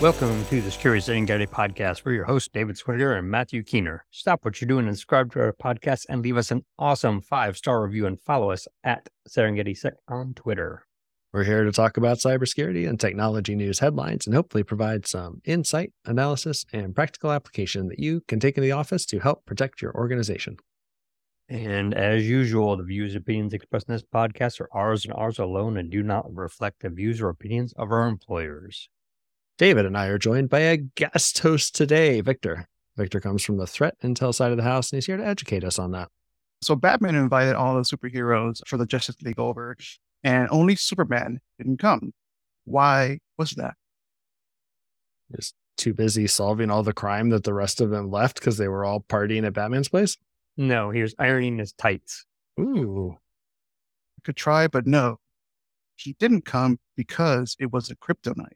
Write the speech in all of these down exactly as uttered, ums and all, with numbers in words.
Welcome to the Security Serengeti podcast. We're your hosts, David Swigger and Matthew Keener. Stop what you're doing and subscribe to our podcast and leave us an awesome five-star review and follow us at SerengetiSec on Twitter. We're here to talk about cybersecurity and technology news headlines and hopefully provide some insight, analysis, and practical application that you can take in the office to help protect your organization. And as usual, the views and opinions expressed in this podcast are ours and ours alone and do not reflect the views or opinions of our employers. David and I are joined by a guest host today, Victor. Victor comes from the threat intel side of the house, and he's here to educate us on that. So Batman invited all the superheroes for the Justice League over, and only Superman didn't come. Why was that? Just too busy solving all the crime that the rest of them left because they were all partying at Batman's place? No, he was ironing his tights. Ooh. Could try, but no. He didn't come because it was a crypto night.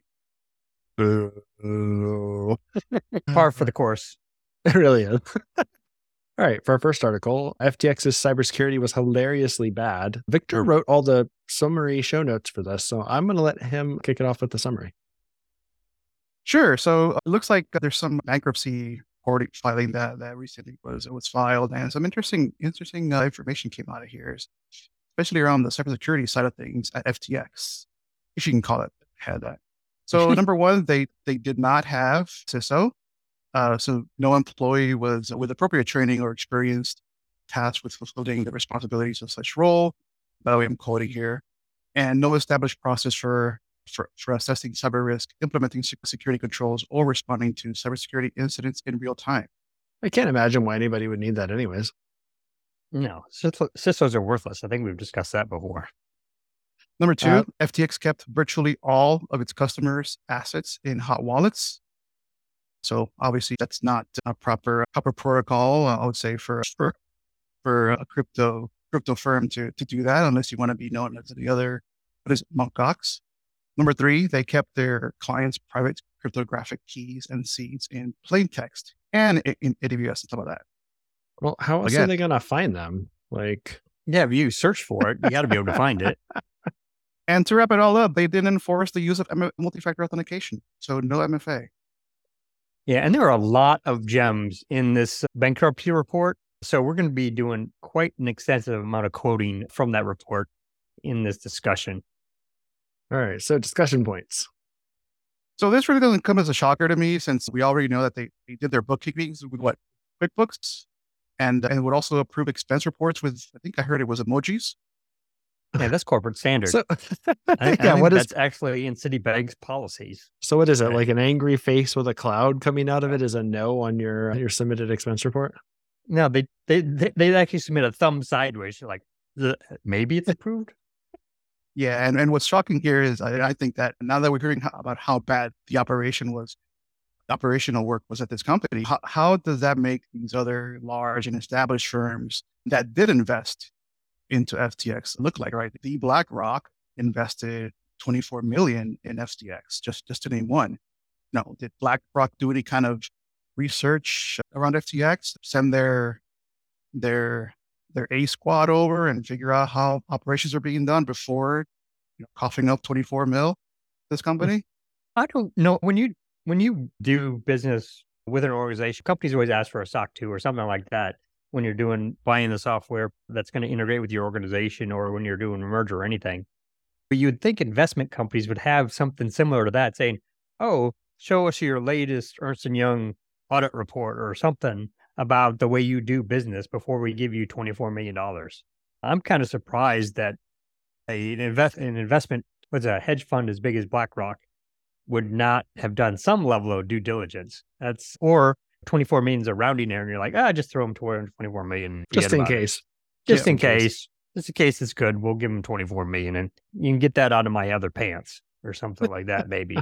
Uh, Par for the course. It really is. All right, for our first article, F T X's cybersecurity was hilariously bad. Victor wrote all the summary show notes for this, so I'm going to let him kick it off with the summary. Sure. So it looks like there's some bankruptcy reporting filing that, that recently was was filed, and some interesting interesting uh, information came out of here, especially around the cybersecurity side of things at F T X, if you can call it had that. So number one, they they did not have C I S O. Uh, so no employee was with appropriate training or experience tasked with fulfilling the responsibilities of such role. By the way, I'm quoting here. And no established process for, for, for assessing cyber risk, implementing security controls, or responding to cybersecurity incidents in real time. I can't imagine why anybody would need that anyways. No, C I S Os are worthless. I think we've discussed that before. Number two, Uh, F T X kept virtually all of its customers' assets in hot wallets. So obviously that's not a proper proper protocol, uh, I would say, for for, for a crypto crypto firm to, to do that, unless you want to be known as the other, what is it, Mt. Gox. Number three, they kept their clients' private cryptographic keys and seeds in plain text and in, in A W S and some of that. Well, how else Again. are they going to find them? Like, Yeah, if you search for it, you got to be able to find it. And to wrap it all up, they didn't enforce the use of M- multi-factor authentication. So no M F A. Yeah, and there are a lot of gems in this bankruptcy report. So we're going to be doing quite an extensive amount of quoting from that report in this discussion. all right, so discussion points. So this really doesn't come as a shocker to me, since we already know that they, they did their bookkeepings with what? QuickBooks, and, and would also approve expense reports with, I think I heard it was emojis. Yeah, that's corporate standard. So, I, I yeah, think what is that's actually in Citibank's policies. so? What is it? Right. Like an angry face with a cloud coming out of it is a no on your your submitted expense report? No, they they they, they actually submit a thumb sideways. You're like, the, maybe it's approved. Yeah, and, and what's shocking here is I, I think that now that we're hearing how, about how bad the operation was, the operational work was at this company, how, how does that make these other large and established firms that did invest into F T X look like, right? The BlackRock invested twenty-four million in F T X, just, just to name one. No, did BlackRock do any kind of research around F T X, send their, their, their A squad over and figure out how operations are being done before, you know, coughing up twenty-four mil this company? I don't know. When you when you do business with an organization, companies always ask for a S O C two or something like that when you're doing buying the software that's going to integrate with your organization, or when you're doing a merger or anything. But you'd think investment companies would have something similar to that, saying, oh, show us your latest Ernst and Young audit report or something about the way you do business before we give you twenty-four million dollars. I'm kind of surprised that a, an, invest, an investment with a hedge fund as big as BlackRock would not have done some level of due diligence. That's or twenty-four million is a rounding error, and you're like, ah, just throw them to twenty-four million. Just in about it. case. Just Yeah, in in case. case. Just in case it's good, we'll give them twenty-four million, and you can get that out of my other pants or something like that, maybe.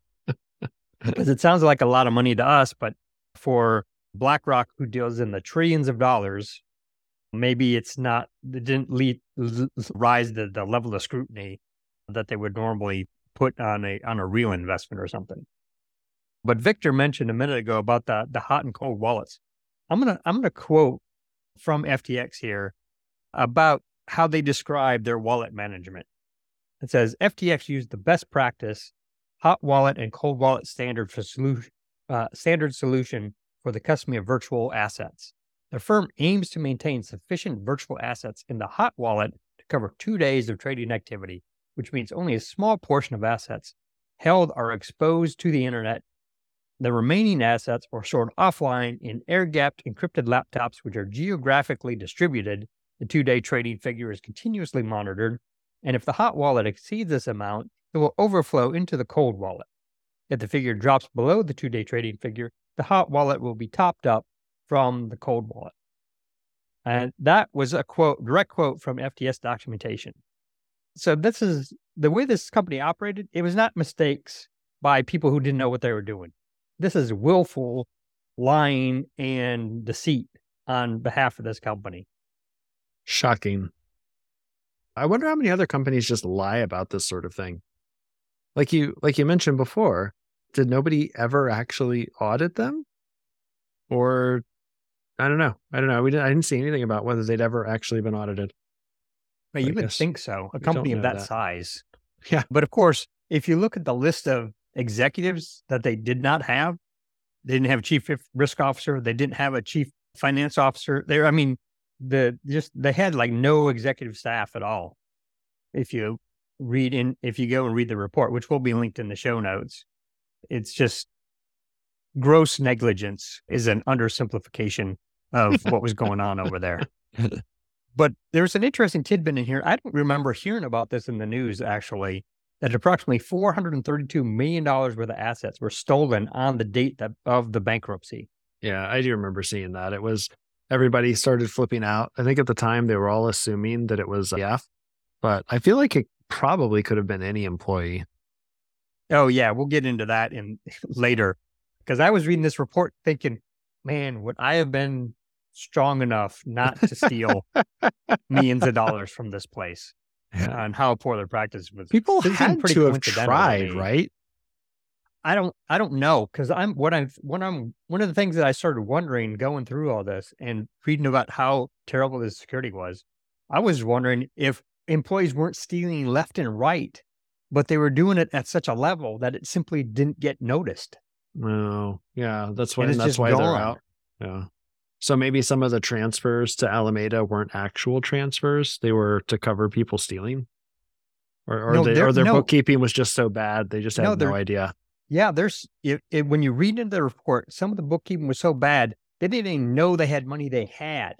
Because it sounds like a lot of money to us, but for BlackRock, who deals in the trillions of dollars, maybe it's not, it didn't lead, rise to the level of scrutiny that they would normally put on a on a real investment or something. But Victor mentioned a minute ago about the the hot and cold wallets. I'm gonna I'm gonna quote from F T X here about how they describe their wallet management. It says F T X used the best practice hot wallet and cold wallet standard for solution, uh, standard solution for the custody of virtual assets. The firm aims to maintain sufficient virtual assets in the hot wallet to cover two days of trading activity, which means only a small portion of assets held are exposed to the internet. The remaining assets are stored offline in air-gapped encrypted laptops, which are geographically distributed. The two-day trading figure is continuously monitored, and if the hot wallet exceeds this amount, it will overflow into the cold wallet. If the figure drops below the two-day trading figure, the hot wallet will be topped up from the cold wallet. And that was a quote, direct quote from F T S documentation. So this is the way this company operated. It was not mistakes by people who didn't know what they were doing. This is willful lying and deceit on behalf of this company. Shocking. I wonder how many other companies just lie about this sort of thing. Like you, like you mentioned before, did nobody ever actually audit them? Or I don't know. I don't know. We didn't, I didn't see anything about whether they'd ever actually been audited. But I you would guess think so. A we company don't of know that, that. size. Yeah. But of course, if you look at the list of executives that they did not have, they didn't have a chief risk officer. They didn't have a chief finance officer. There, I mean, the just they had like no executive staff at all. If you read in, if you go and read the report, which will be linked in the show notes, it's just gross negligence is an undersimplification of what was going on over there. But there's an interesting tidbit in here. I don't remember hearing about this in the news, actually, that approximately four hundred thirty-two million dollars worth of assets were stolen on the date that, of the bankruptcy. Yeah, I do remember seeing that. It was, everybody started flipping out. I think at the time they were all assuming that it was F, but I feel like it probably could have been any employee. Oh, yeah, we'll get into that in later. Because I was reading this report thinking, man, would I have been strong enough not to steal millions of dollars from this place? Yeah. And how poor their practice was. People This seemed had pretty to have coincidental to tried, me. right? I don't I don't know, because I'm what I'm what I'm one of the things that I started wondering going through all this and reading about how terrible the security was. I was wondering if employees weren't stealing left and right, but they were doing it at such a level that it simply didn't get noticed. No, yeah, that's why And it's that's just why they're gone. out. Yeah. So maybe some of the transfers to Alameda weren't actual transfers; they were to cover people stealing, or or, No, they, they're- or their no. bookkeeping was just so bad they just had No, no, they're- idea. Yeah, there's it, it, when you read into the report, some of the bookkeeping was so bad they didn't even know they had money they had.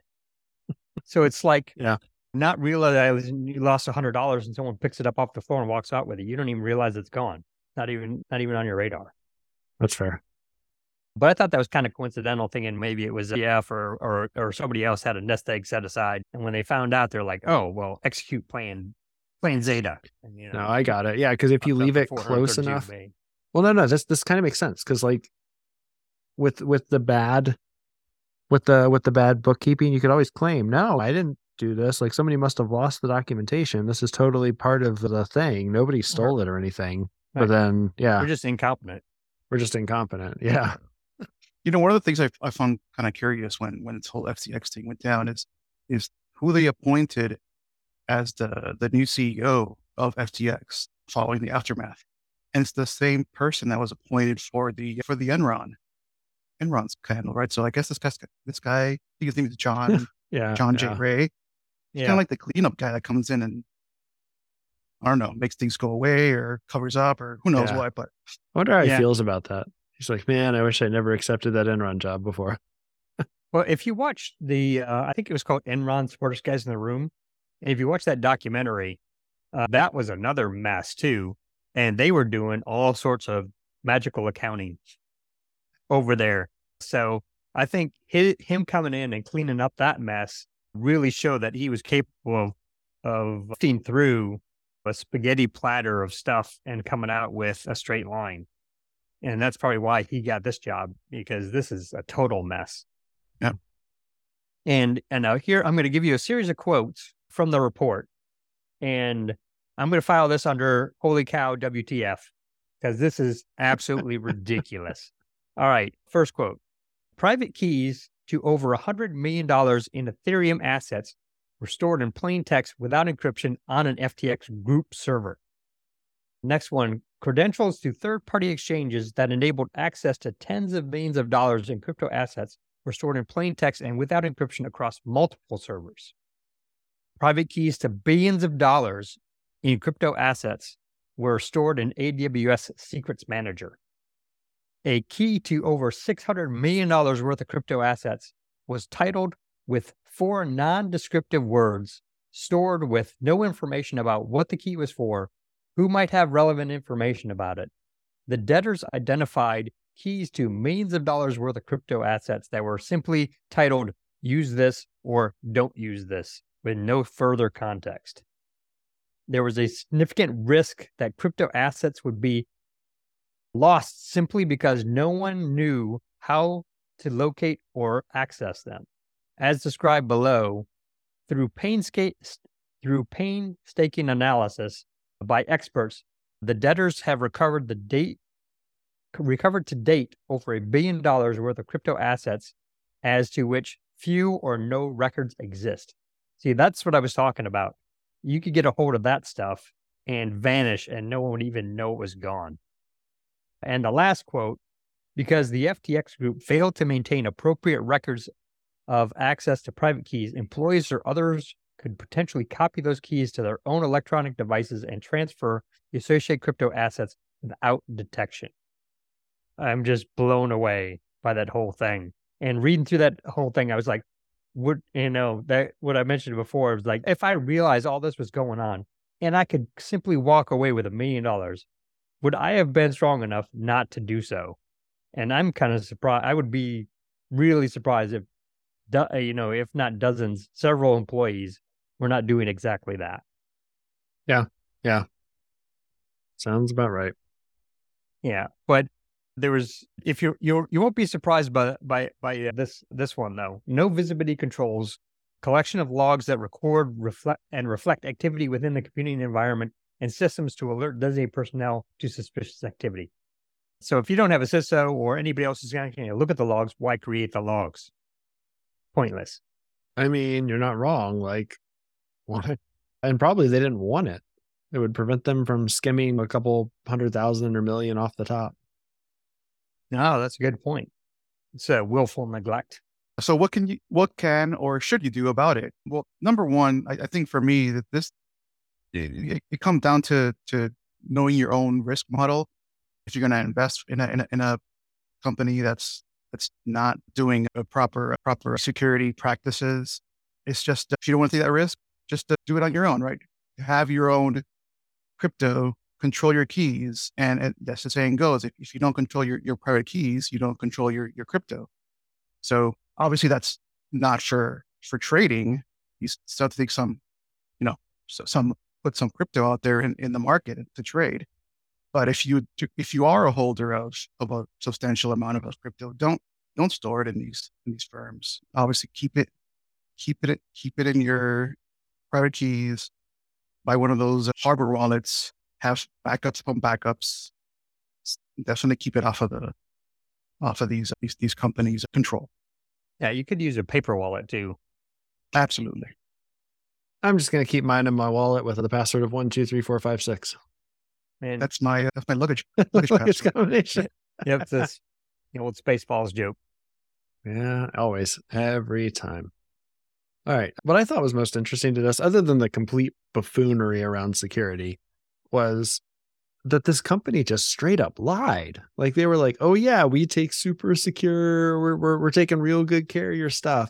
So it's like Yeah. not realizing you lost a hundred dollars and someone picks it up off the floor and walks out with it. You don't even realize it's gone. Not even not even on your radar. That's fair. But I thought that was kind of coincidental, thinking maybe it was yeah, or or or somebody else had a nest egg set aside, and when they found out, they're like, oh well, execute plan plan Zeta. And, you know, No, I got it. Yeah, because if you fucked up leave the it close four hundred thirty-two enough, million. well, no, no, this this kind of makes sense because like with with the bad with the with the bad bookkeeping, you could always claim, no, I didn't do this. Like somebody must have lost the documentation. This is totally part of the thing. Nobody stole it or anything. But Right. then, yeah, We're just incompetent. we're just incompetent. Yeah. You know, one of the things I, I found kind of curious when when this whole F T X thing went down is is who they appointed as the the new C E O of F T X following the aftermath, and it's the same person that was appointed for the for the Enron Enron scandal, right? So I guess this guy this guy, I think his name is John Yeah. John J. yeah. Ray. He's Yeah. kind of like the cleanup guy that comes in and I don't know, makes things go away or covers up or who knows Yeah. what, but I wonder how Yeah. he feels about that. He's like, man, I wish I never accepted that Enron job before. Well, if you watch the, uh, I think it was called Enron Smartest Guys in the Room, and if you watch that documentary, uh, that was another mess too, and they were doing all sorts of magical accounting over there. So I think hi him coming in and cleaning up that mess really showed that he was capable of, of sifting through a spaghetti platter of stuff and coming out with a straight line. And that's probably why he got this job, because this is a total mess. Yeah. And and now here I'm going to give you a series of quotes from the report, and I'm going to file this under holy cow W T F, because this is absolutely ridiculous. All right, first quote: private keys to over a hundred million dollars in Ethereum assets were stored in plain text without encryption on an F T X group server. Next one credentials to third-party exchanges that enabled access to tens of millions of dollars in crypto assets were stored in plain text and without encryption across multiple servers. Private keys to billions of dollars in crypto assets were stored in A W S Secrets Manager. A key to over six hundred million dollars worth of crypto assets was titled with four non-descriptive words, stored with no information about what the key was for, who might have relevant information about it. The debtors identified keys to millions of dollars worth of crypto assets that were simply titled, use this or don't use this, with no further context. There was a significant risk that crypto assets would be lost simply because no one knew how to locate or access them. As described below, through painstaking, through painstaking analysis by experts, the debtors have recovered the date recovered to date over a billion dollars worth of crypto assets, as to which few or no records exist. See, that's what I was talking about. You could get a hold of that stuff and vanish, and no one would even know it was gone. And the last quote, because the F T X group failed to maintain appropriate records of access to private keys, employees or others could potentially copy those keys to their own electronic devices and transfer the associated crypto assets without detection. I'm just blown away by that whole thing. And reading through that whole thing, I was like, what, you know, that what I mentioned before was like, if I realized all this was going on and I could simply walk away with a million dollars, would I have been strong enough not to do so? And I'm kind of surprised. I would be really surprised if, do, you know, if not dozens, several employees were not doing exactly that. Yeah. Yeah. Sounds about right. Yeah. But there was, if you you you won't be surprised by by by uh, this this one though. No visibility controls, collection of logs that record, reflect, and reflect activity within the computing environment, and systems to alert designated personnel to suspicious activity. So if you don't have a C I S O or anybody else is going to look at the logs, why create the logs? Pointless. I mean, you're not wrong. Like, why? And probably they didn't want it. It would prevent them from skimming a couple hundred thousand or million off the top. No, that's a good point. It's a willful neglect. So what can you, what can or should you do about it? Well, number one, I, I think for me that this, it, it comes down to, to knowing your own risk model. If you're going to invest in a, in a, in a company that's, that's not doing a proper, proper security practices, it's just, if you don't want to take that risk, just uh, do it on your own, right? Have your own crypto, control your keys. And it, that's the saying goes, if, if you don't control your, your private keys, you don't control your, your crypto. So obviously that's not for, for trading. You still have to take some, you know, so some, put some crypto out there in, in the market to trade. But if you, if you are a holder of, of a substantial amount of crypto, don't, don't store it in these, in these firms. Obviously keep it, keep it, keep it in your private keys, buy one of those hardware wallets, have backups upon backups. Definitely keep it off of the, off of these, these, these companies' control. Yeah, you could use a paper wallet too. Absolutely. I'm just going to keep mine in my wallet with the password of one, two, three, four, five, six. Man, That's my, that's my luggage, luggage Luggage password. combination. yep, it's this the old Spaceballs joke. Yeah, always, every time. All right. What I thought was most interesting to this, other than the complete buffoonery around security, was that this company just straight up lied. Like they were like, oh yeah, we take super secure. We're, we're, we're taking real good care of your stuff.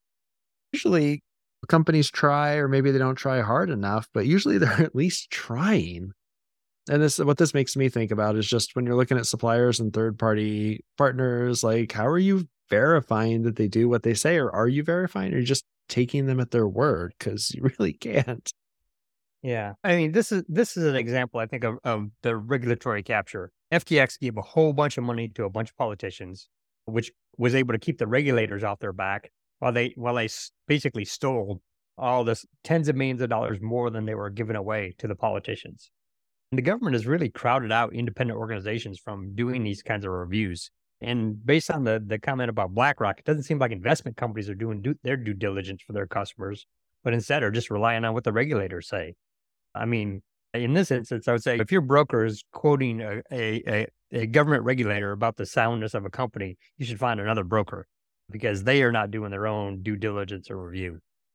Usually companies try, or maybe they don't try hard enough, but usually they're at least trying. And this, what this makes me think about is just when you're looking at suppliers and third party partners, like how are you verifying that they do what they say? Or are you verifying, or are you just taking them at their word? Because you really can't. Yeah. I mean, this is this is an example, I think, of, of the regulatory capture. F T X gave a whole bunch of money to a bunch of politicians, which was able to keep the regulators off their back while they while they basically stole all this tens of millions of dollars more than they were giving away to the politicians. And the government has really crowded out independent organizations from doing these kinds of reviews. And based on the, the comment about BlackRock, it doesn't seem like investment companies are doing do, their due diligence for their customers, but instead are just relying on what the regulators say. I mean, In this instance, I would say if your broker is quoting a, a, a, a government regulator about the soundness of a company, you should find another broker because they are not doing their own due diligence or review.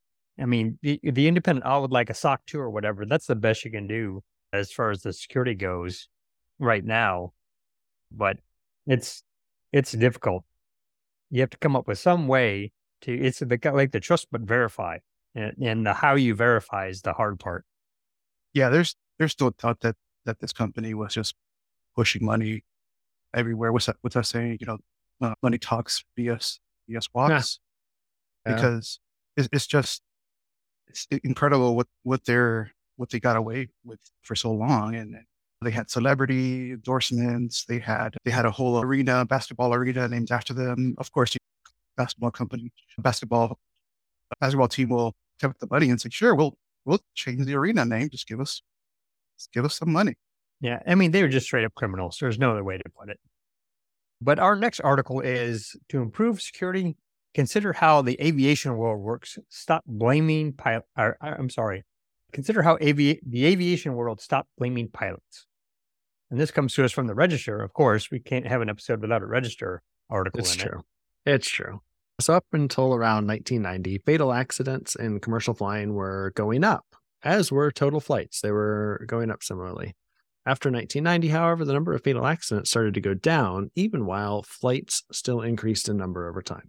I mean, the, the independent audit, like a S O C two or whatever, that's the best you can do as far as the security goes right now. But it's it's difficult. You have to come up with some way to, it's the, like the trust but verify. And, and the how you verify is the hard part. Yeah, there's there's no doubt that that this company was just pushing money everywhere. What's that? What's that saying? You know, uh, money talks, B S B S walks. Yeah. Because it's, it's just it's incredible what what they're what they got away with for so long, and they had celebrity endorsements. They had they had a whole arena, basketball arena named after them. Of course, you basketball company, basketball basketball team will take the money and say, "Sure, we'll we'll change the arena name. Just give us just give us some money." Yeah, I mean, they were just straight up criminals. There's no other way to put it. But our next article is to improve security, consider how the aviation world works. Stop blaming pilot. Or, I'm sorry. Consider how avi- the aviation world stopped blaming pilots. And this comes to us from the Register. Of course, we can't have an episode without a Register article It's in true. it. It's true. So up until around nineteen ninety, fatal accidents in commercial flying were going up, as were total flights. They were going up similarly. After nineteen ninety, however, the number of fatal accidents started to go down, even while flights still increased in number over time.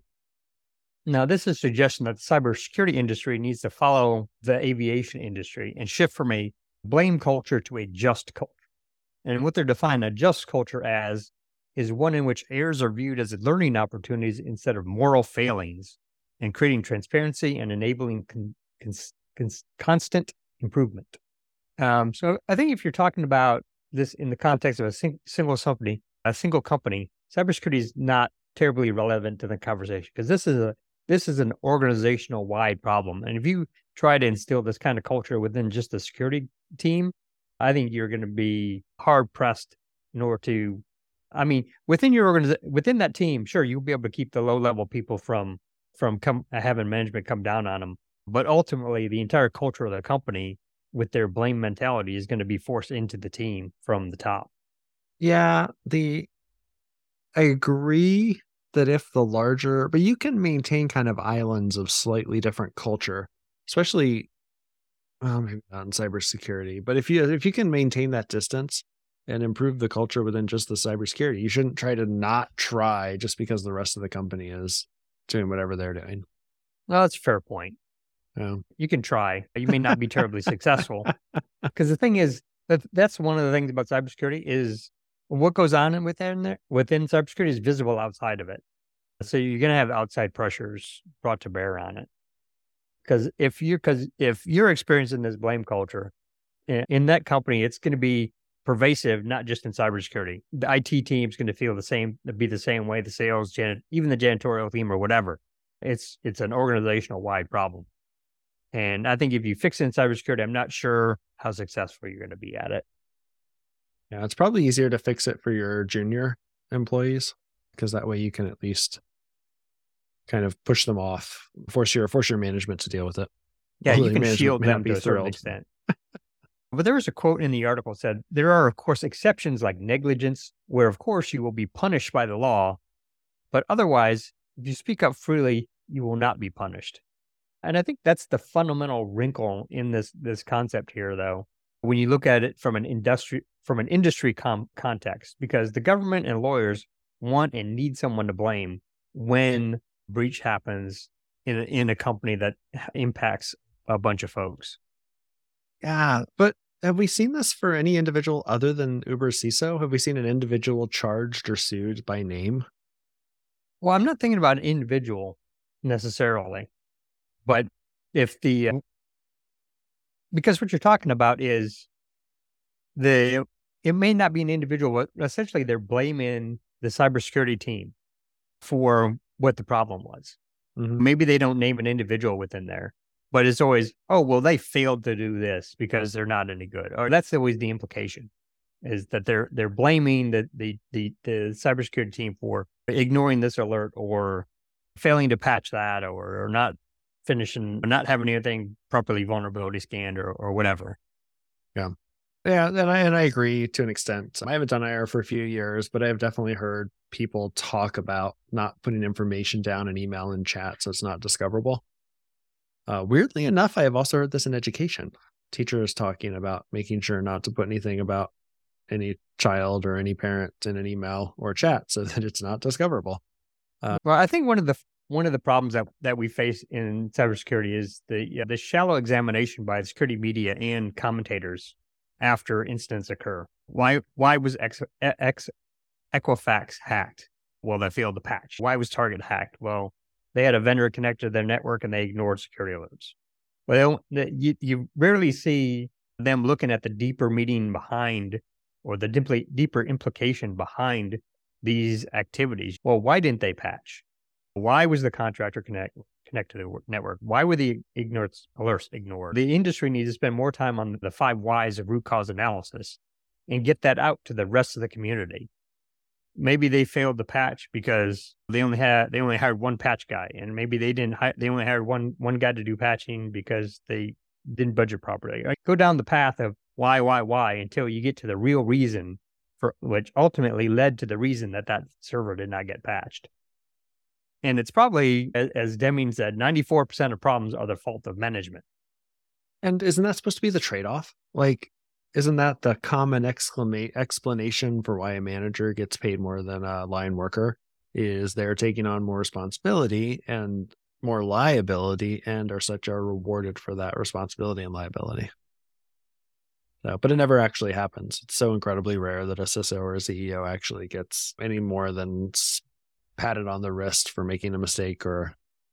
Now, this is a suggestion that the cybersecurity industry needs to follow the aviation industry and shift from a blame culture to a just culture. And what they're defining a just culture as is one in which errors are viewed as learning opportunities instead of moral failings, and creating transparency and enabling con- con- con- constant improvement. Um, so I think if you're talking about this in the context of a sing- single company, a single company, cybersecurity is not terribly relevant to the conversation because this is a this is an organizational wide problem. And if you try to instill this kind of culture within just the security team, I think you're going to be hard pressed in order to. I mean, within your organization, within that team, sure, you'll be able to keep the low level people from from come having management come down on them, but ultimately, the entire culture of the company, with their blame mentality, is going to be forced into the team from the top. Yeah, the I agree that if the larger, but you can maintain kind of islands of slightly different culture, especially well, maybe not in cybersecurity. But if you if you can maintain that distance and improve the culture within just the cybersecurity, you shouldn't try to not try just because the rest of the company is doing whatever they're doing. Well, that's a fair point. Yeah. You can try. You may not be terribly successful. Because the thing is, that that's one of the things about cybersecurity is what goes on within there, within cybersecurity is visible outside of it. So you're going to have outside pressures brought to bear on it. Because if you're, because if you're experiencing this blame culture in, in that company, it's going to be pervasive, not just in cybersecurity. The I T team is going to feel the same, be the same way. The sales, jan- even the janitorial team or whatever. It's it's an organizational wide problem. And I think if you fix it in cybersecurity, I'm not sure how successful you're going to be at it. Yeah, it's probably easier to fix it for your junior employees because that way you can at least kind of push them off, force your force your management to deal with it. Yeah, Although you can management shield may not them be to a certain thrilled. extent. But there was a quote in the article that said, there are, of course, exceptions like negligence, where, of course, you will be punished by the law. But otherwise, if you speak up freely, you will not be punished. And I think that's the fundamental wrinkle in this this concept here, though, when you look at it from an industry from an industry com- context, because the government and lawyers want and need someone to blame when breach happens in a, in a company that impacts a bunch of folks. Yeah, but have we seen this for any individual other than Uber C I S O? Have we seen an individual charged or sued by name? Well, I'm not thinking about an individual necessarily, but if the, uh, because what you're talking about is the, it may not be an individual, but essentially they're blaming the cybersecurity team for what the problem was. Mm-hmm. Maybe they don't name an individual within there, but it's always, oh, well, they failed to do this because they're not any good. Or that's always the implication, is that they're they're blaming the the the, the cybersecurity team for ignoring this alert or failing to patch that or, or not finishing, or not having anything properly vulnerability scanned or, or whatever. Yeah. Yeah, and I and I agree to an extent. I haven't done I R for a few years, but I've definitely heard people talk about not putting information down in email and chat so it's not discoverable. Uh, weirdly enough, I have also heard this in education. Teachers talking about making sure not to put anything about any child or any parent in an email or chat so that it's not discoverable. Well, I think one of the one of the problems that, that we face in cybersecurity is the yeah, the shallow examination by the security media and commentators after incidents occur. Why why was Ex, Ex, Equifax hacked? Well, they failed to patch. Why was Target hacked? Well, they had a vendor connected to their network and they ignored security alerts. Well, the, you, you rarely see them looking at the deeper meaning behind or the deeper, deeper implication behind these activities. Well, why didn't they patch? Why was the contractor connect, connected to the network? Why were the ignorance alerts ignored? The industry needs to spend more time on the five whys of root cause analysis and get that out to the rest of the community. Maybe they failed to patch because they only had they only hired one patch guy, and maybe they didn't hi- they only hired one one guy to do patching because they didn't budget properly. Like, go down the path of why, why, why until you get to the real reason for which ultimately led to the reason that that server did not get patched. And it's probably, as, as Deming said, ninety-four percent of problems are the fault of management. And isn't that supposed to be the trade-off? Like, isn't that the common exclama- explanation for why a manager gets paid more than a line worker? Is they're taking on more responsibility and more liability and are such are rewarded for that responsibility and liability. So, but it never actually happens. It's so incredibly rare that a C I S O or a C E O actually gets any more than patted on the wrist for making a mistake, or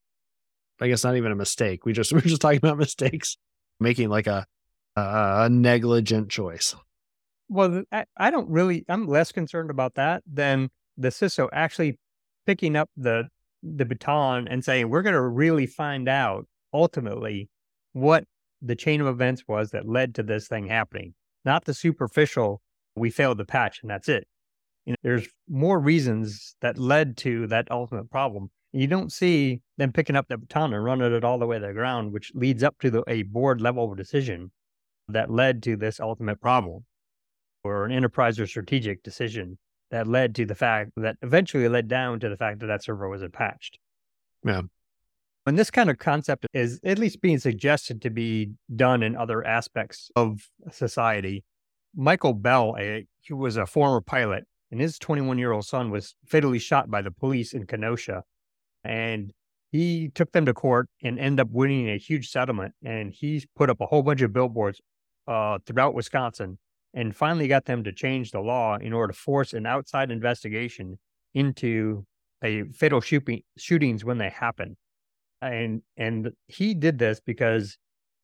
I guess not even a mistake. We just we're just talking about mistakes, making like a a negligent choice. Well, I, I don't really. I'm less concerned about that than the C I S O actually picking up the the baton and saying, "We're going to really find out ultimately what the chain of events was that led to this thing happening, not the superficial. We failed to patch, and that's it. You know, there's more reasons that led to that ultimate problem. You don't see them picking up the baton and running it all the way to the ground, which leads up to the, a board level decision that led to this ultimate problem, or an enterprise or strategic decision that led to the fact that eventually led down to the fact that that server wasn't patched." Yeah. And this kind of concept is at least being suggested to be done in other aspects of society. Michael Bell, a, he was a former pilot, and his twenty-one-year-old son was fatally shot by the police in Kenosha. And he took them to court and ended up winning a huge settlement. And he put up a whole bunch of billboards uh, throughout Wisconsin and finally got them to change the law in order to force an outside investigation into a fatal shooting, shootings when they happen. And and he did this because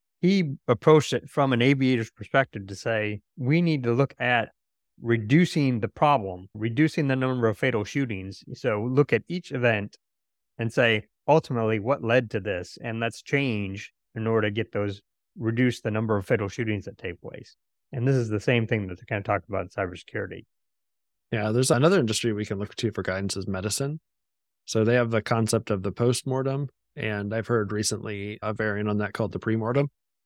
he approached it from an aviator's perspective to say, we need to look at reducing the problem, reducing the number of fatal shootings. So look at each event and say, ultimately, what led to this? And let's change in order to get those, reduce the number of fatal shootings that take place. And this is the same thing that they kind of talk about in cybersecurity. Yeah, there's another industry we can look to for guidance is medicine. So they have the concept of the postmortem, and I've heard recently a variant on that called the premortem.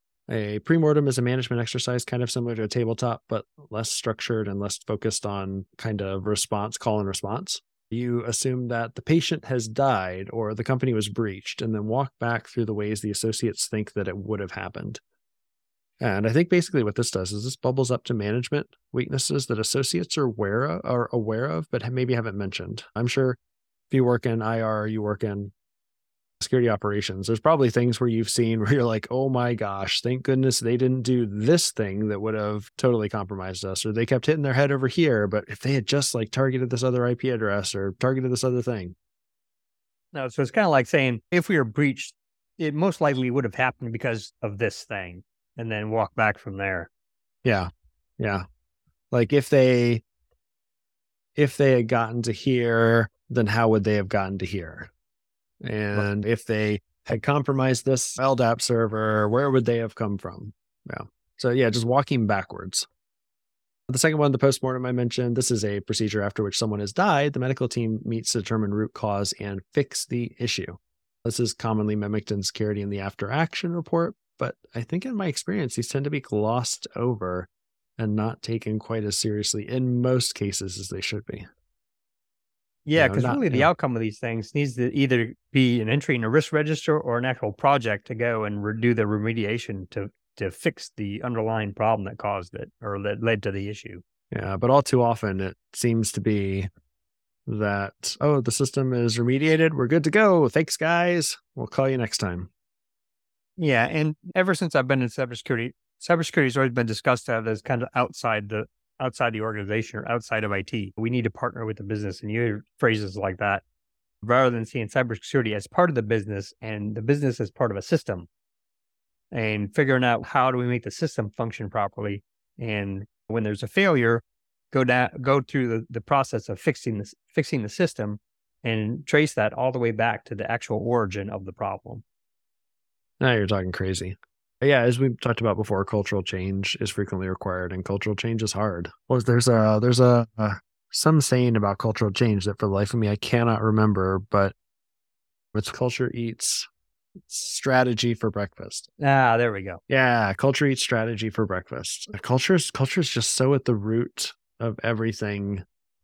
A premortem is a management exercise kind of similar to a tabletop, but less structured and less focused on kind of response, call and response. You assume that the patient has died or the company was breached, and then walk back through the ways the associates think that it would have happened. And I think basically what this does is this bubbles up to management weaknesses that associates are aware of, are aware of, but maybe haven't mentioned. I'm sure if you work in I R, you work in security operations, there's probably things where you've seen where you're like, oh my gosh, thank goodness they didn't do this thing that would have totally compromised us, or they kept hitting their head over here, but if they had just like targeted this other I P address or targeted this other thing. No, so it's kind of like saying, if we were breached, it most likely would have happened because of this thing, and then walk back from there. Yeah. Yeah. Like if they, if they had gotten to here, then how would they have gotten to here? And if they had compromised this L D A P server, where would they have come from? Yeah. So yeah, just walking backwards. The second one, the postmortem I mentioned, this is a procedure after which someone has died. The medical team meets to determine root cause and fix the issue. This is commonly mimicked in security in the after action report, but I think in my experience, these tend to be glossed over and not taken quite as seriously in most cases as they should be. Yeah, You know, because not, really you the know, outcome of these things needs to either be an entry in a risk register or an actual project to go and re- do the remediation to to fix the underlying problem that caused it or that led to the issue. yeah, but all too often it seems to be that, oh, the system is remediated. We're good to go. Thanks, guys. We'll call you next time. Yeah, and ever since I've been in cybersecurity, cybersecurity has always been discussed as kind of outside the outside the organization or outside of I T. We need to partner with the business, and you hear phrases like that rather than seeing cybersecurity as part of the business and the business as part of a system, and figuring out how do we make the system function properly. And when there's a failure, go down, go through the, the process of fixing this, fixing the system, and trace that all the way back to the actual origin of the problem. Now you're talking crazy. Yeah, as we've talked about before, cultural change is frequently required, and cultural change is hard. Well, there's a there's a, a some saying about cultural change that for the life of me I cannot remember, but it's culture eats strategy for breakfast. Ah, there we go. Yeah, culture eats strategy for breakfast. Culture's culture is just so at the root of everything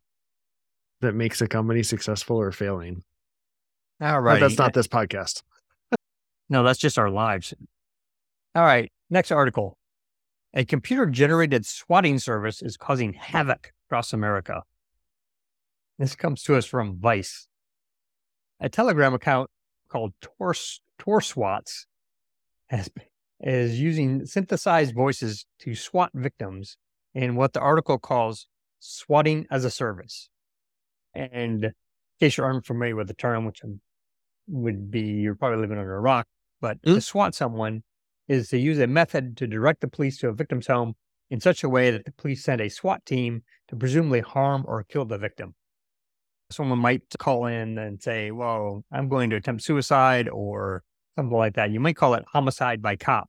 that makes a company successful or failing. All But right. that's not this podcast. No, that's just our lives. All right. Next article. A computer generated swatting service is causing havoc across America. This comes to us from Vice. A Telegram account called Tor, Tor Swats has, is using synthesized voices to swat victims in what the article calls swatting as a service. And in case you're unfamiliar with the term, which would be you're probably living under a rock, but Mm. to swat someone is to use a method to direct the police to a victim's home in such a way that the police send a SWAT team to presumably harm or kill the victim. Someone might call in and say, well, I'm going to attempt suicide or something like that. You might call it homicide by cop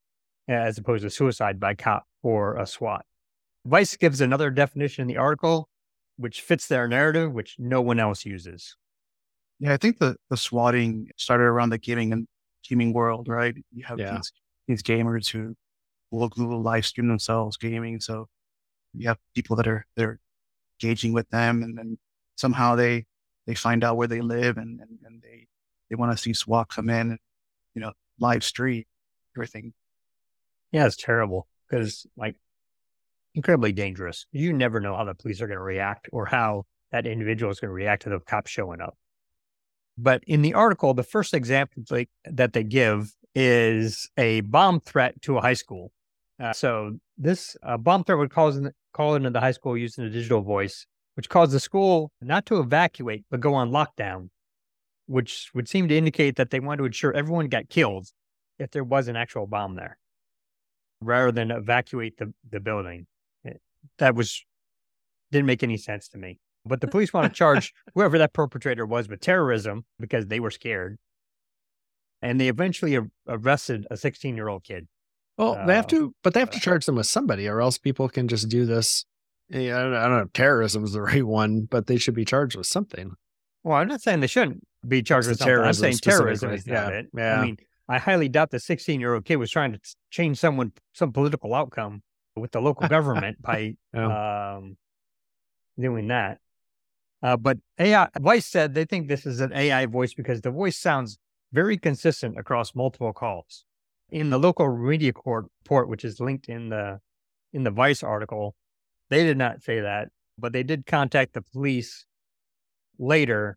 as opposed to suicide by cop or a SWAT. Vice gives another definition in the article, which fits their narrative, which no one else uses. Yeah, I think the, the swatting started around the gaming and gaming world, right? You have Yeah. these, these gamers who will, will live stream themselves gaming. So you have people that are they're engaging with them, and then somehow they they find out where they live, and and, and they they want to see SWAT come in and, you know, live stream everything. Yeah, it's terrible because, like, incredibly dangerous. You never know how the police are going to react or how that individual is going to react to the cops showing up. But in the article, the first example they, that they give is a bomb threat to a high school. Uh, so this uh, bomb threat would cause in, call into the high school using a digital voice, which caused the school not to evacuate, but go on lockdown, which would seem to indicate that they wanted to ensure everyone got killed if there was an actual bomb there, rather than evacuate the, the building. That was didn't make any sense to me. But the police want to charge whoever that perpetrator was with terrorism because they were scared. And they eventually ar- arrested a sixteen-year-old kid. Well, they have Uh, to, but they have to charge them with somebody, or else people can just do this. Yeah, I don't, I don't know if terrorism is the right one, but they should be charged with something. Well, I'm not saying they shouldn't be charged It's with the something. I'm terrorism saying terrorism is specifically. not Yeah, it. yeah. I mean, I highly doubt the sixteen-year-old kid was trying to t- change someone, some political outcome with the local government by Yeah. um, doing that. Uh, but A I, Vice said they think this is an A I voice because the voice sounds very consistent across multiple calls. In the local media court report, which is linked in the in the Vice article, they did not say that, but they did contact the police later,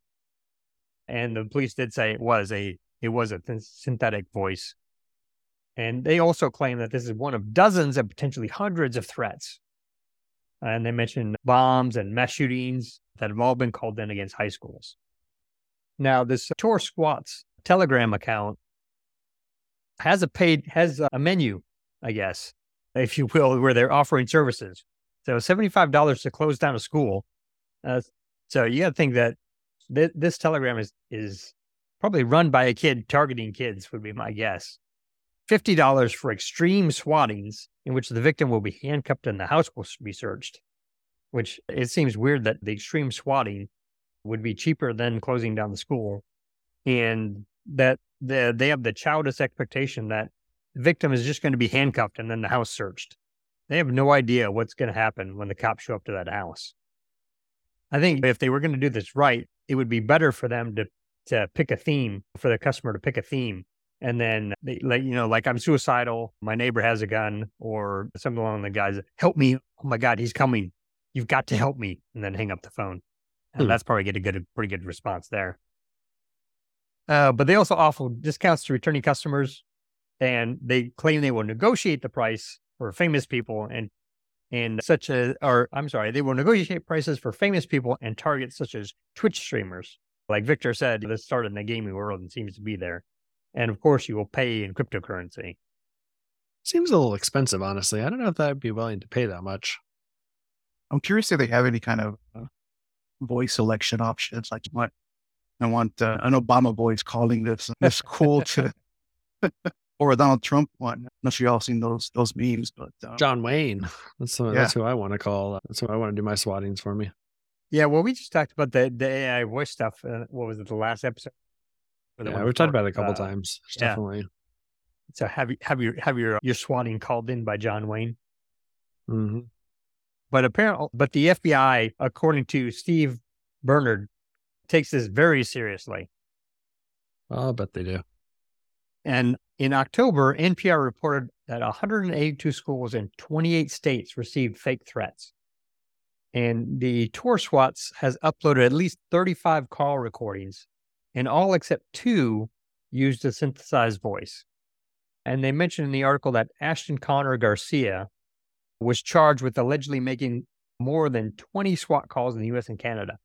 and the police did say it was a it was a th- synthetic voice. And they also claim that this is one of dozens and potentially hundreds of threats. And they mentioned bombs and mass shootings that have all been called in against high schools. Now, this Tor Squats Telegram account has a paid, has a menu, I guess, if you will, where they're offering services. So seventy-five dollars to close down a school. Uh, so you got to think that th- this Telegram is, is probably run by a kid targeting kids would be my guess. fifty dollars for extreme swattings in which the victim will be handcuffed and the house will be searched, which it seems weird that the extreme swatting would be cheaper than closing down the school. And that the, they have the childish expectation that the victim is just going to be handcuffed and then the house searched. They have no idea what's going to happen when the cops show up to that house. I think if they were going to do this right, it would be better for them to to pick a theme, for the customer to pick a theme. And then, they, like, you know, like I'm suicidal, my neighbor has a gun, or something along the guys, help me. Oh my God, he's coming. You've got to help me. And then hang up the phone. And Hmm. that's probably get a good, a pretty good response there. Uh, but they also offer discounts to returning customers, and they claim they will negotiate the price for famous people and and such as, or I'm sorry, they will negotiate prices for famous people and targets such as Twitch streamers. Like Victor said, this started in the gaming world and seems to be there. And of course, you will pay in cryptocurrency. Seems a little expensive, honestly. I don't know if I'd be willing to pay that much. I'm curious if they have any kind of uh, voice selection options. Like, what I want uh, an Obama voice calling this this cool to, or a Donald Trump one. I don't know if you all seen those those memes, but um, John Wayne. That's the, Yeah. that's who I want to call. That's who I want to do my swattings for me. Yeah, well, we just talked about the, the A I voice stuff. Uh, what was it, the last episode? Or the Yeah, one we've talked before? about it a couple Uh, times. It's yeah. Definitely. So have you have your have your your swatting called in by John Wayne? hmm But apparently, but the F B I, according to Steve Bernard, takes this very seriously. I'll bet they do. And in October, N P R reported that one hundred eighty-two schools in twenty-eight states received fake threats. And the Tor Swats has uploaded at least thirty-five call recordings, and all except two used a synthesized voice. And they mentioned in the article that Ashton Connor Garcia was charged with allegedly making more than twenty SWAT calls in the U S and Canada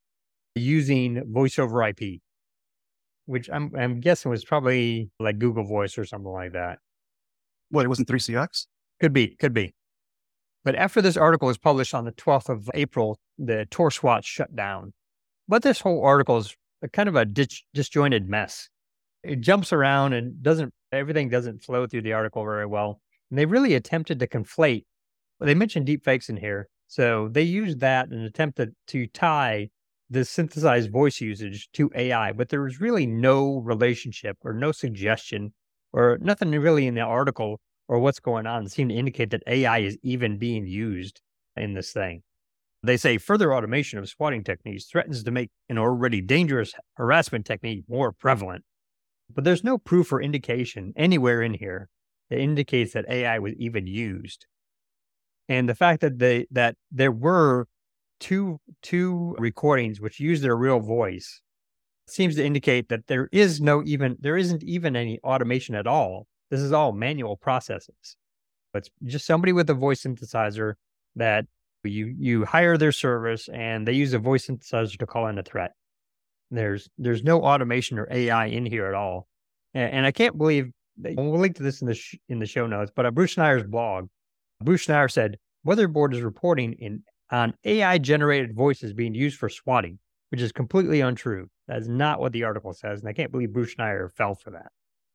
using voice over I P, which I'm, I'm guessing was probably like Google Voice or something like that. what, it wasn't three C X? Could be, could be. But after this article was published on the twelfth of April, the Tor SWAT shut down. But this whole article is a kind of a dis- disjointed mess. It jumps around and doesn't, everything doesn't flow through the article very well. And they really attempted to conflate, well, they mentioned deepfakes in here. So they used that and attempted to tie the synthesized voice usage to A I, but there was really no relationship or no suggestion or nothing really in the article or what's going on that seemed to indicate that A I is even being used in this thing. They say further automation of swatting techniques threatens to make an already dangerous harassment technique more prevalent. But there's no proof or indication anywhere in here that indicates that A I was even used. And the fact that they that there were two two recordings which use their real voice seems to indicate that there is no even there isn't even any automation at all. This is all manual processes. It's just somebody with a voice synthesizer that you you hire their service and they use a voice synthesizer to call in a threat. There's there's no automation or A I in here at all, and, and I can't believe that, we'll link to this in the sh- in the show notes. But on Bruce Schneier's blog, Bruce Schneier said Weatherboard is reporting in on A I generated voices being used for swatting, which is completely untrue. That is not what the article says, and I can't believe Bruce Schneier fell for that.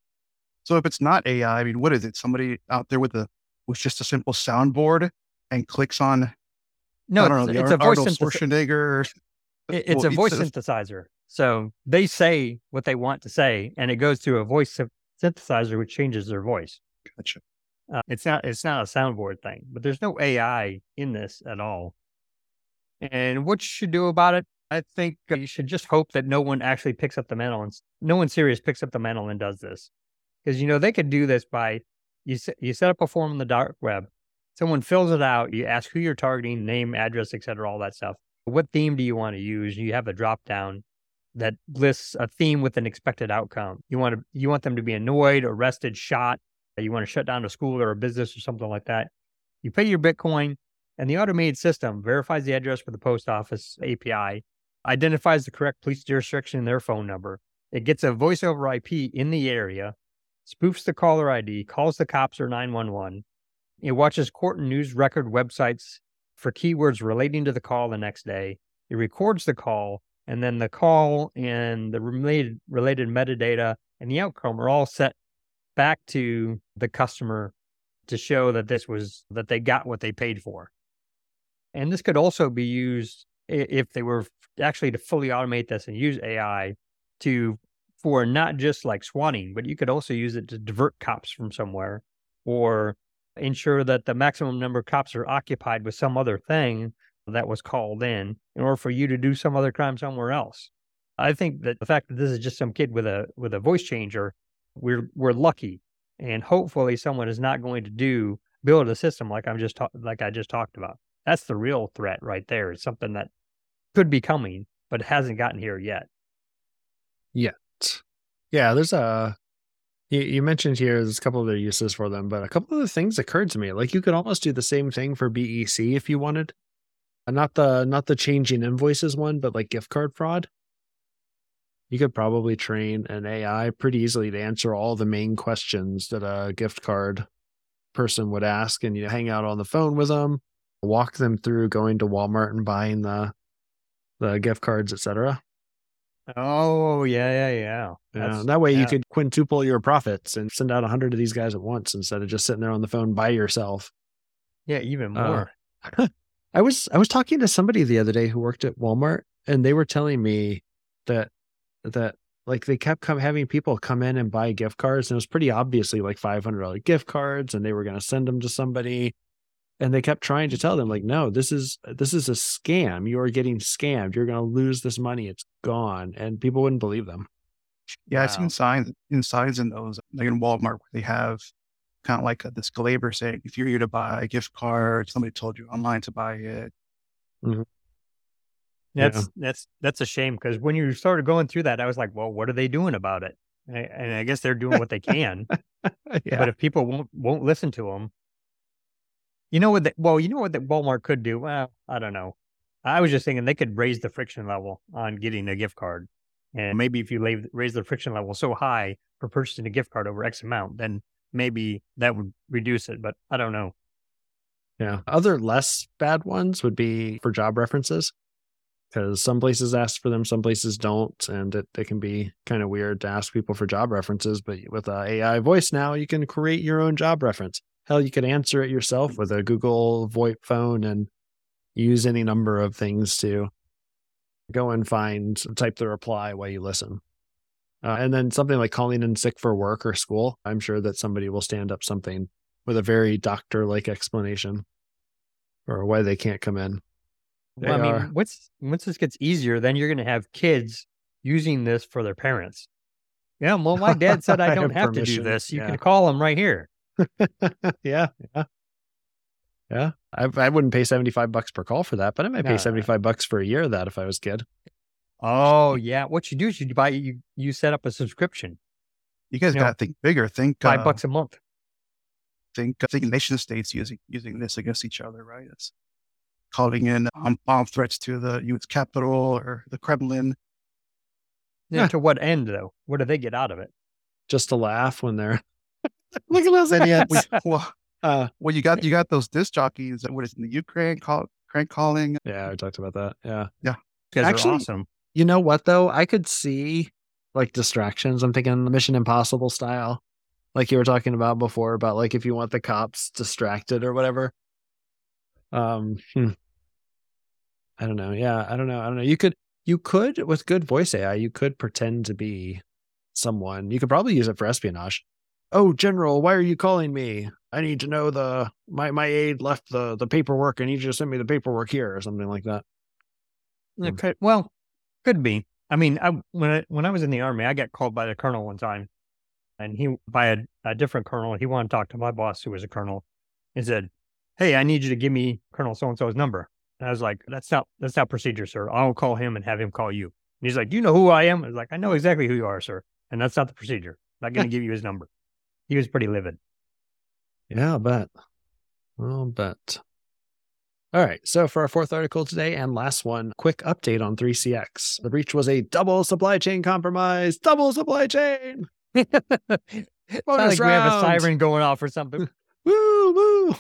So if it's not A I, I mean, what is it? Somebody out there with a with just a simple soundboard and clicks on, No, I don't it's, know, the it's Ar- a voice Arnold synthesizer. Schwarzenegger. It- It's Well, a voice it's- synthesizer. So they say what they want to say, and it goes through a voice syn- synthesizer, which changes their voice. Gotcha. Uh, it's not it's not a soundboard thing, but there's no A I in this at all. And what you should do about it, I think uh, you should just hope that no one actually picks up the mantle and s- no one serious picks up the mantle and does this, because you know they could do this by you set, you set up a form on the dark web, someone fills it out, you ask who you're targeting, name, address, et cetera, all that stuff. What theme do you want to use? You have a drop down that lists a theme with an expected outcome. You want to you want them to be annoyed, arrested, shot. You want to shut down a school or a business or something like that. You pay your Bitcoin, and the automated system verifies the address for the post office A P I, identifies the correct police jurisdiction and their phone number. It gets a voice over I P in the area, spoofs the caller I D, calls the cops or nine one one. It watches court and news record websites for keywords relating to the call the next day. It records the call, and then the call and the related related metadata and the outcome are all set back to the customer to show that this was that they got what they paid for. And this could also be used i- if they were actually to fully automate this and use A I to for not just like swatting, but you could also use it to divert cops from somewhere or ensure that the maximum number of cops are occupied with some other thing that was called in in order for you to do some other crime somewhere else. I think that the fact that this is just some kid with a with a voice changer, we're we're lucky, and hopefully someone is not going to do build a system like I'm just ta- like I just talked about. That's the real threat right there. It's something that could be coming, but it hasn't gotten here yet. Yet. Yeah, there's a you, you mentioned here there's a couple of other uses for them, but a couple of the things occurred to me. Like you could almost do the same thing for B E C if you wanted. Uh, Not the not the changing invoices one, but like gift card fraud. You could probably train an A I pretty easily to answer all the main questions that a gift card person would ask, and you hang out on the phone with them, walk them through going to Walmart and buying the the gift cards, et cetera. Oh yeah, yeah, yeah. Yeah, That's that way you yeah. could quintuple your profits and send out a hundred of these guys at once instead of just sitting there on the phone by yourself. Yeah, even Uh, more. I was I was talking to somebody the other day who worked at Walmart, and they were telling me that that like they kept come, having people come in and buy gift cards, and it was pretty obviously like five hundred dollars gift cards, and they were going to send them to somebody, and they kept trying to tell them like, no, this is this is a scam. You are getting scammed. You're going to lose this money. It's gone, and people wouldn't believe them. Yeah, I've seen Wow. signs in signs in those, like in Walmart, where they have kind of like a disclaimer saying, if you're here to buy a gift card, somebody told you online to buy it. Yeah. That's that's that's a shame because when you started going through that, I was like, well, what are they doing about it? A- And I guess they're doing what they can. Yeah. But if people won't won't listen to them, you know what? The, well, you know what the Walmart could do. Well, I don't know. I was just thinking they could raise the friction level on getting a gift card, and maybe if you lay, raise the friction level so high for purchasing a gift card over X amount, then maybe that would reduce it. But I don't know. Yeah. Other less bad ones would be for job references, because some places ask for them, some places don't. And it, it can be kind of weird to ask people for job references. But with a A I voice now, you can create your own job reference. Hell, you could answer it yourself with a Google VoIP phone and use any number of things to go and find, type the reply while you listen. Uh, and then something like calling in sick for work or school, I'm sure that somebody will stand up something with a very doctor-like explanation for why they can't come in. They Well, I mean, are. once once this gets easier, then you're going to have kids using this for their parents. Yeah, well, my dad said I I don't have have to do permission. this. You Yeah. can call him right here. yeah, yeah, yeah. I, I wouldn't pay seventy-five bucks per call for that, but I might pay Nah. seventy-five bucks for a year of that if I was a kid. Oh yeah, what you do is you buy you you set up a subscription, You guys You know, got to think bigger. Think five uh, bucks a month. think think nation states using using this against each other, right? It's calling in um, bomb threats to the U S Capitol or the Kremlin. Yeah, Yeah. to what end though? What do they get out of it? Just to laugh when they're look at those idiots. We, well, Uh, well, you got you got those disc jockeys that what is in the Ukraine call crank calling. yeah, we talked about that. Yeah. Because Actually- they're awesome. You know what though? I could see like distractions. I'm thinking Mission Impossible style, like you were talking about before, about like if you want the cops distracted or whatever. Um, hmm. I don't know. Yeah, I don't know. I don't know. You could, you could with good voice A I, you could pretend to be someone. You could probably use it for espionage. Oh, General, why are you calling me? I need to know the my my aide left the the paperwork. I need you to send me the paperwork here or something like that. It Hmm. could, well, could be. I mean, I, when I, when I was in the army, I got called by the colonel one time, and he by a, a different colonel. He wanted to talk to my boss, who was a colonel, and said, "Hey, I need you to give me Colonel so and so's number." And I was like, "That's not that's not procedure, sir. I'll call him and have him call you." And he's like, "Do you know who I am?" I was like, "I know exactly who you are, sir, and that's not the procedure. I'm not going to give you his number." He was pretty livid. Yeah, I'll bet. I'll bet. All right. So for our fourth article today and last one, quick update on three C X. The breach was a double supply chain compromise. Double supply chain. It's not Bonus like we have a round. siren going off or something. Woo, woo.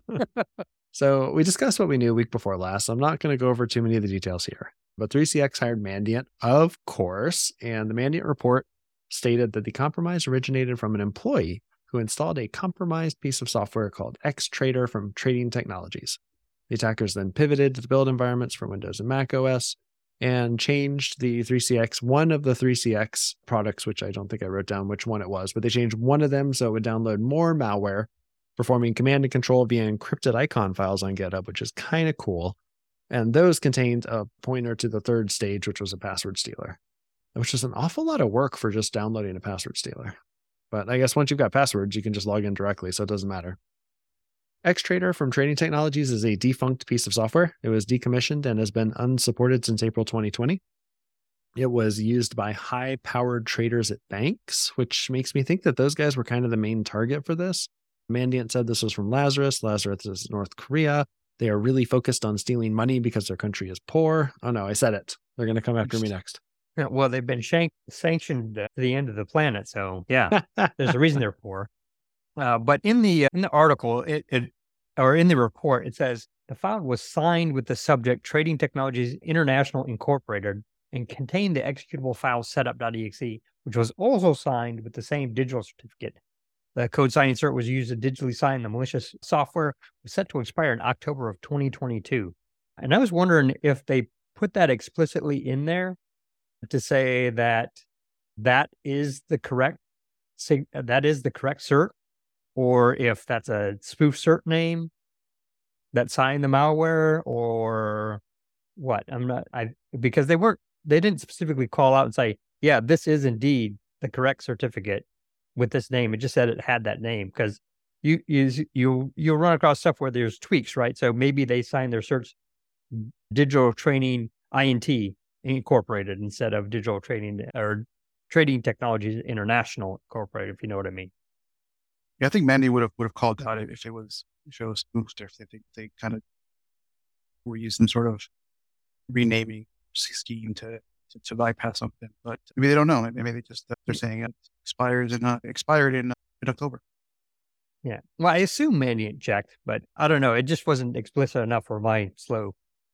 So we discussed what we knew a week before last. So I'm not going to go over too many of the details here. But three C X hired Mandiant, of course. And the Mandiant report stated that the compromise originated from an employee who installed a compromised piece of software called X-Trader from Trading Technologies. The attackers then pivoted to the build environments for Windows and Mac O S and changed the three C X, one of the three C X products, which I don't think I wrote down which one it was, but they changed one of them so it would download more malware performing command and control via encrypted icon files on GitHub, which is kind of cool. And those contained a pointer to the third stage, which was a password stealer, which is an awful lot of work for just downloading a password stealer. But I guess once you've got passwords, you can just log in directly, so it doesn't matter. Xtrader from Trading Technologies is a defunct piece of software. It was decommissioned and has been unsupported since April twenty twenty. It was used by high-powered traders at banks, which makes me think that those guys were kind of the main target for this. Mandiant said this was from Lazarus. Lazarus is North Korea. They are really focused on stealing money because their country is poor. Oh no, I said it. They're going to come after me next. Yeah, well, they've been shank- sanctioned to the end of the planet, so yeah, there's a reason they're poor. Uh, but in the in the article, it, it or in the report, it says the file was signed with the subject Trading Technologies International Incorporated and contained the executable file setup.exe, which was also signed with the same digital certificate. The code signing cert was used to digitally sign the malicious software, was set to expire in October of twenty twenty-two. And I was wondering if they put that explicitly in there to say that that is the correct that is the correct cert, or if that's a spoof cert name that signed the malware, or what. I'm not I because they weren't they didn't specifically call out and say, yeah, this is indeed the correct certificate with this name. It just said it had that name, because you you you you'll run across stuff where there's tweaks, right? So maybe they signed their certs Digital Training I N T Incorporated instead of Digital Trading or Trading Technologies International Incorporated, if you know what I mean. Yeah, I think Mandy would have would have called out if it was if it was spoofed, or if they think they kind of were using sort of renaming scheme to, to to bypass something. But maybe they don't know. Maybe they just they're saying it expires in uh, expired in uh, in October. Yeah, well, I assume Mandiant checked, but I don't know. It just wasn't explicit enough for my slow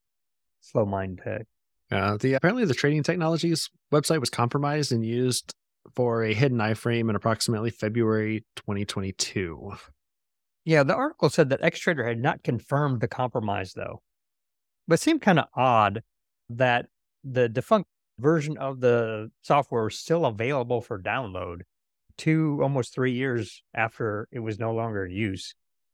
slow mind to. Uh, the apparently the Trading Technologies website was compromised and used for a hidden iframe in approximately February twenty twenty-two. Yeah, the article said that Xtrader had not confirmed the compromise, though. But it seemed kind of odd that the defunct version of the software was still available for download two, almost three years after it was no longer in use.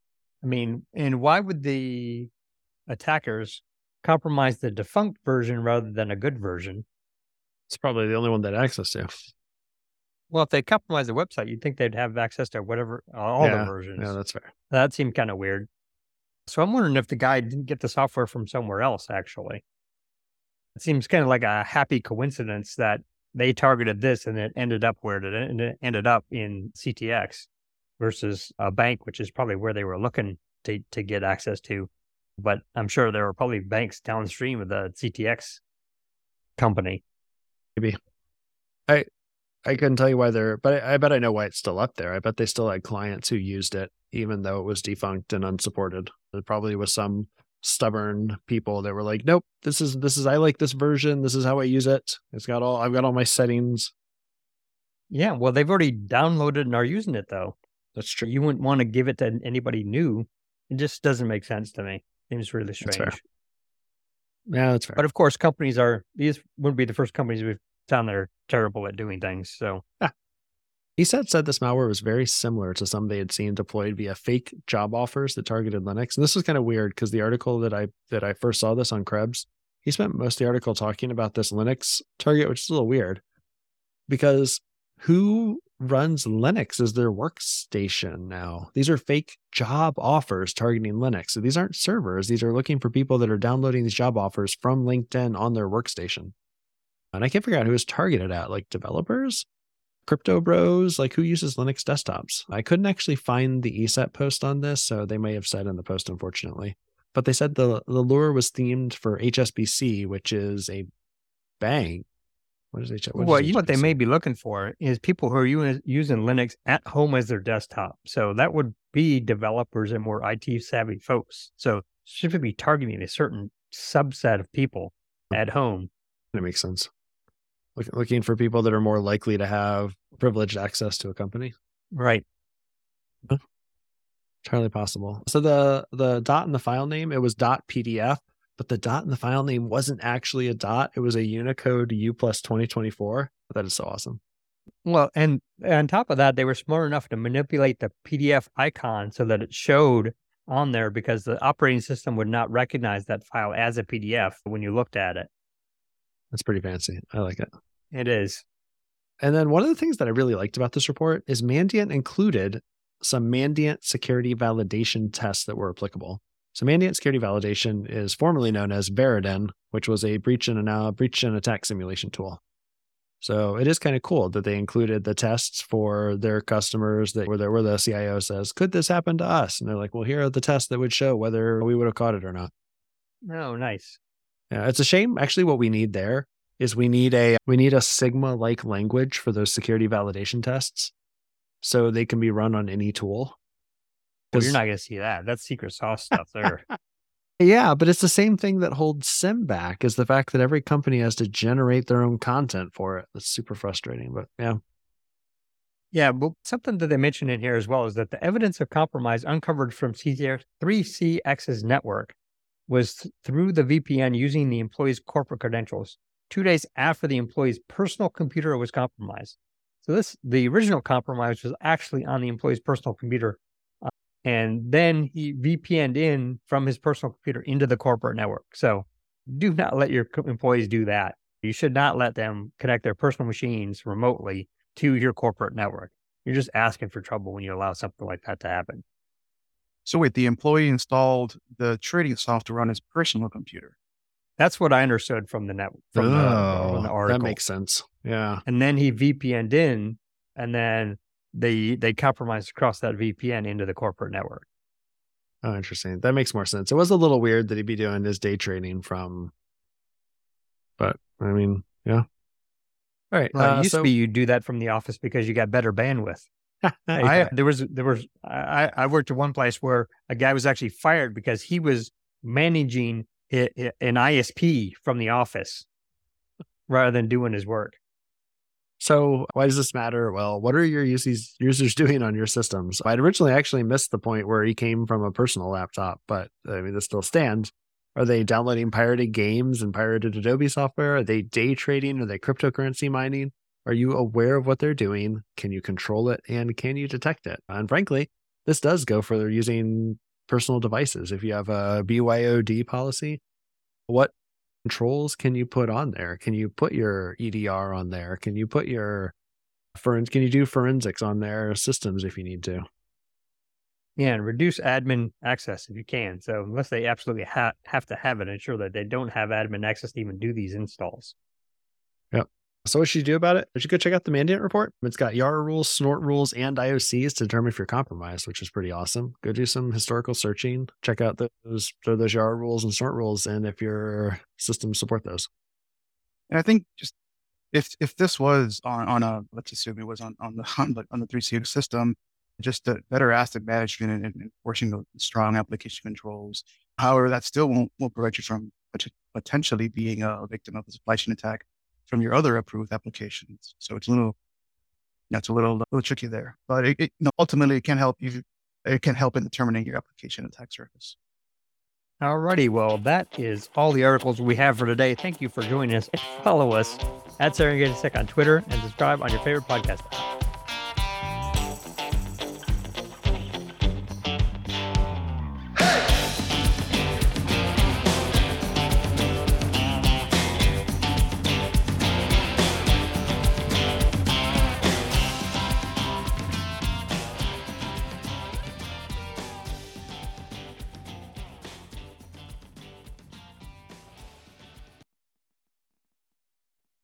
I mean, and why would the attackers compromise the defunct version rather than a good version? It's probably the only one they had access to. Well, if they compromise the website, you'd think they'd have access to whatever, all yeah, the versions. Yeah, that's fair. That seemed kind of weird. So I'm wondering if the guy didn't get the software from somewhere else, actually. It seems kind of like a happy coincidence that they targeted this and it ended up where it it ended up in C T X versus a bank, which is probably where they were looking to, to get access to. But I'm sure there were probably banks downstream of the C T X company. Maybe. I I couldn't tell you why they're, but I, I bet I know why it's still up there. I bet they still had clients who used it, even though it was defunct and unsupported. There probably was some stubborn people that were like, nope, this is, this is, I like this version. This is how I use it. It's got all, I've got all my settings. Yeah. Well, they've already downloaded and are using it, though. That's true. You wouldn't want to give it to anybody new. It just doesn't make sense to me. Seems really strange. That's fair. Yeah, that's fair. But of course, companies are, these wouldn't be the first companies we've found that are terrible at doing things. So, ah. E S A T said this malware was very similar to some they had seen deployed via fake job offers that targeted Linux. And this was kind of weird because the article that I that I first saw this on Krebs, he spent most of the article talking about this Linux target, which is a little weird because who runs Linux as their workstation now? These are fake job offers targeting Linux. So these aren't servers. These are looking for people that are downloading these job offers from LinkedIn on their workstation. And I can't figure out who is targeted at, like developers, crypto bros, like who uses Linux desktops. I couldn't actually find the E S A T post on this, so they may have said in the post, unfortunately. But they said the, the lure was themed for H S B C, which is a bank. What is H S B C? Well, you know what they may be looking for is people who are using Linux at home as their desktop. So that would be developers and more I T savvy folks. So should be targeting a certain subset of people at home. That makes sense. Look, looking for people that are more likely to have privileged access to a company. Right. Huh. Entirely possible. So the the dot in the file name, it was .pdf, but the dot in the file name wasn't actually a dot. It was a Unicode U plus twenty twenty-four. That is so awesome. Well, and on top of that, they were smart enough to manipulate the P D F icon so that it showed on there because the operating system would not recognize that file as a P D F when you looked at it. That's pretty fancy. I like it. It is. And then one of the things that I really liked about this report is Mandiant included some Mandiant security validation tests that were applicable. So Mandiant security validation is formerly known as Veridin, which was a breach and a breach and attack simulation tool. So it is kind of cool that they included the tests for their customers that were there where the C I O says, could this happen to us? And they're like, well, here are the tests that would show whether we would have caught it or not. Oh, nice. Yeah, it's a shame. Actually, what we need there is we need a we need a Sigma-like language for those security validation tests so they can be run on any tool. Well, you're not going to see that. That's secret sauce stuff there. Yeah, but it's the same thing that holds SIM back is the fact that every company has to generate their own content for it. That's super frustrating, but yeah. Yeah, but something that they mentioned in here as well is that the evidence of compromise uncovered from three C X's network was th- through the V P N using the employee's corporate credentials two days after the employee's personal computer was compromised. So this, the original compromise was actually on the employee's personal computer. Uh, and then he V P N'd in from his personal computer into the corporate network. So do not let your co- employees do that. You should not let them connect their personal machines remotely to your corporate network. You're just asking for trouble when you allow something like that to happen. So wait, the employee installed the trading software on his personal computer. That's what I understood from the net from, oh, the, from the article. That makes sense. Yeah. And then he V P N'd in, and then they they compromised across that V P N into the corporate network. Oh, interesting. That makes more sense. It was a little weird that he'd be doing his day trading from, but I mean, yeah. All right. Well, it uh, used so, to be you do that from the office because you got better bandwidth. I, there was there was I, I worked at one place where a guy was actually fired because he was managing it, it, an I S P from the office rather than doing his work. So why does this matter? Well, what are your users users doing on your systems? I'd originally actually missed the point where he came from a personal laptop, but I mean, this still stands. Are they downloading pirated games and pirated Adobe software? Are they day trading? Are they cryptocurrency mining? Are you aware of what they're doing? Can you control it? And can you detect it? And frankly, this does go for using personal devices. If you have a B Y O D policy, what controls can you put on there? Can you put your E D R on there? Can you put your forens? Can you do forensics on their systems if you need to? Yeah, and reduce admin access if you can. So unless they absolutely ha- have to have it, ensure that they don't have admin access to even do these installs. Yep. So what should you do about it? You should go check out the Mandiant report. It's got Yara rules, snort rules, and I O Cs to determine if you're compromised, which is pretty awesome. Go do some historical searching. Check out those those Yara rules and snort rules, and if your systems support those. And I think just if if this was on, on a, let's assume it was on, on the on the on the three C X system, just the better asset management and, and enforcing the strong application controls. However, that still won't won't prevent you from potentially being a victim of a supply chain attack from your other approved applications. So it's a little, that's a little, little tricky there. But it, it, you know, ultimately, it can help you. It can help in determining your application attack surface. Alrighty, well, that is all the articles we have for today. Thank you for joining us. Follow us at Serengeti Tech on Twitter and subscribe on your favorite podcast app.